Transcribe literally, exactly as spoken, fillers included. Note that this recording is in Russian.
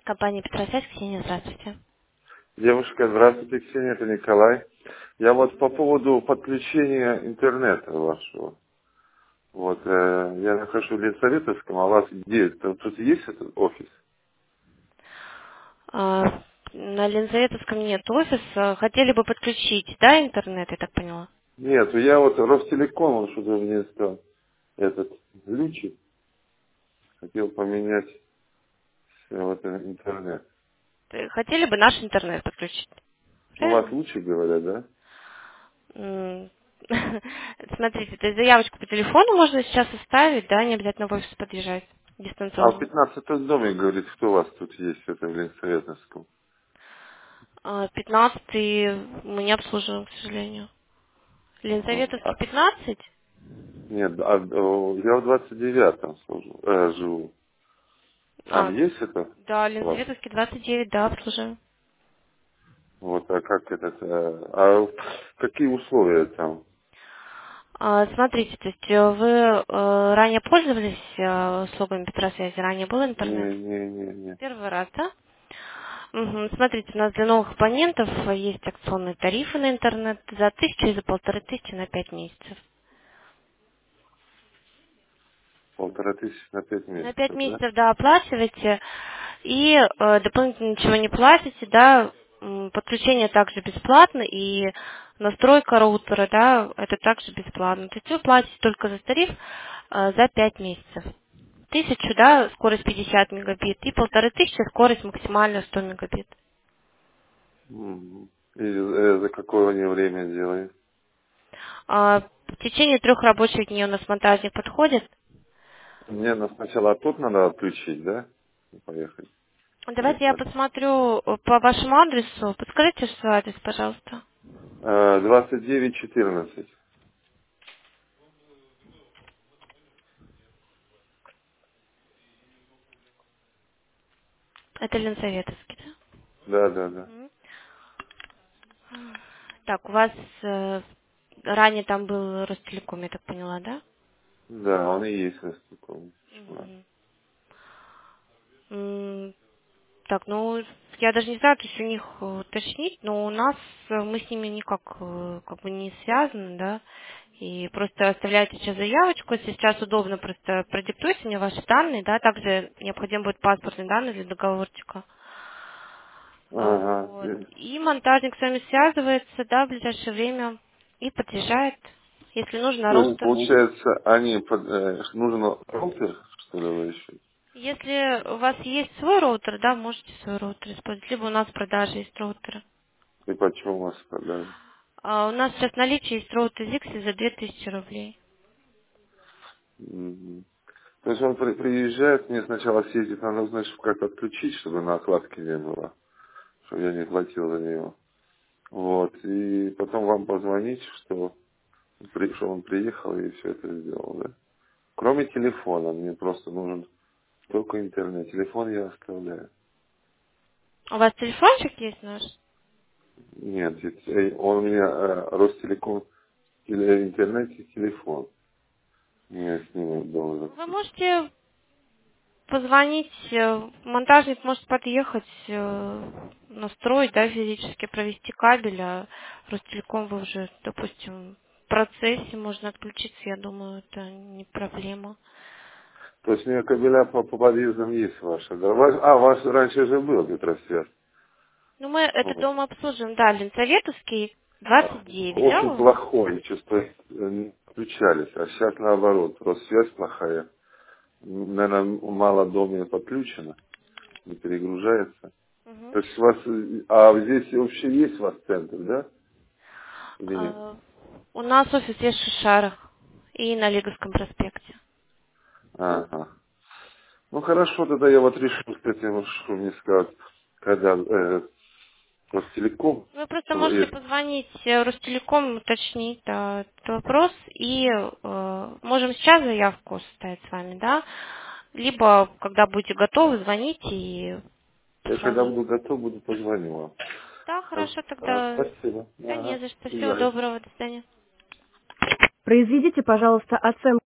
Компания Петросвязь, Ксения, здравствуйте. Девушка, здравствуйте, Ксения, это Николай. Я вот по поводу подключения интернета вашего. Вот, э, я нахожусь в Ленсоветовском, а у вас где? Тут, тут есть этот офис? А, на Ленизаветовском нет офиса. Хотели бы подключить, да, интернет, я так поняла? Нет, я вот Ростелеком, он что-то мне стал, этот, ключик, хотел поменять э, вот, э, интернет. Э, Хотели бы наш интернет подключить, У вас правильно? лучше говорят, да? М, Смотрите, то есть заявочку по телефону можно сейчас оставить, да, не обязательно в офис подъезжать А в дистанционно. пятнадцатом доме, говорит, кто у вас тут есть, это в Ленсоветовском? А, пятнадцатый мы не обслуживаем, к сожалению. Ага. Ленизаветовский А, пятнадцать? нет, а, о, я в двадцать девятом служу, э, живу. Там А, есть это да, у вас? Ленизаветовский двадцать девять, да, обслуживаем. Вот, а как этот, э, а какие условия там? А, Смотрите, то есть э, вы э, ранее пользовались э, услугами Петросвязи, ранее был интернет? Не, не, не, не. Первый раз, да? Мгм. Смотрите, у нас для новых абонентов э, есть акционные тарифы на интернет за тысячу и за полторы тысячи на пять месяцев. Полтора тысячи на пять На пять месяцев, да? месяцев, да, оплачиваете и э, дополнительно ничего не платите, да, м, подключение также бесплатно и настройка роутера, да, это также бесплатно. То есть вы платите только за тариф э, за пять месяцев. Тысячу, да, скорость пятьдесят мегабит, и полторы тысячи скорость максимальная сто мегабит. Мгм. И э, за какое они время делают? А, в течение трех рабочих дней у нас монтажник подходит. Мне на- сначала тут надо отключить, да? И поехать. Или Давайте я как? посмотрю э, по вашему адресу. Подскажите свой адрес, пожалуйста. Э, двадцать девять четырнадцать. Это Ленсоветовский, да? Да, да, да. Мгм. Так, у вас э, ранее там был Ростелеком, я так поняла, да? Да, он и есть на таком. Мгм. М, Так, ну, я даже не знаю, то есть у них э, уточнить, но у нас, э, мы с ними никак э, как бы не связаны, да, и просто оставляйте сейчас заявочку, если сейчас удобно, просто продиктуйте мне ваши данные, да, также необходим будет паспортные данные для договорчика. А, Ага. Вот. И- И монтажник с вами связывается, да, в ближайшее время и подъезжает, если нужно, То есть, роутер. получается, они под, э, нужен роутер, что ли, вы еще? Если у вас есть свой роутер, да, можете свой роутер использовать, либо у нас в продаже есть роутеры. И почему у вас продажи? А у нас сейчас в наличии есть роутер Zixi за две тысячи рублей. Мгм. То есть он при- приезжает, мне сначала съездить, надо узнать, что как отключить, чтобы накладки не было, чтобы я не платил за нее. Вот, и потом вам позвонить, что, при- что он приехал и все это сделал, да? Кроме телефона, мне просто нужен только интернет. Телефон я оставляю. У вас телефончик есть наш? Нет, ведь, э, он у меня э, Ростелеком, теле- интернет и телефон. Я с ним должен. Вы можете позвонить, э, монтажник может подъехать, э, настроить, да, физически провести кабель, а Ростелеком вы уже, допустим, в процессе можно отключиться, я думаю, это не проблема. То есть у меня кабеля по, по подъездам есть ваши, да? Ваш, а, ваш раньше же был Петросвет. Ну, мы этот Вот. дом обслуживаем, да, Ленсоветовский, А, двадцать девять, да? очень вы? плохой, чувство, э, не включались, а сейчас наоборот, просто связь плохая. Наверное, мало дома подключено, не перегружается. Мгм. То есть у вас, э, а здесь вообще есть у вас центр, да? Или нет? А, У нас офис есть в Шишарах и на Лиговском проспекте. Ага. Ну хорошо, тогда я вот решу с этим, что мне скажут, когда э, Ростелеком, Вы просто можете э, позвонить э, Ростелеком, уточнить да, этот вопрос, и э, можем сейчас заявку составить с вами, да? Либо, когда будете готовы, звоните и я когда позвоните. буду готов, буду позвоню вам. Да, А, хорошо, а, тогда спасибо. да не Ага. за что. До Всего свидания. доброго, до свидания. Произведите, пожалуйста, оценку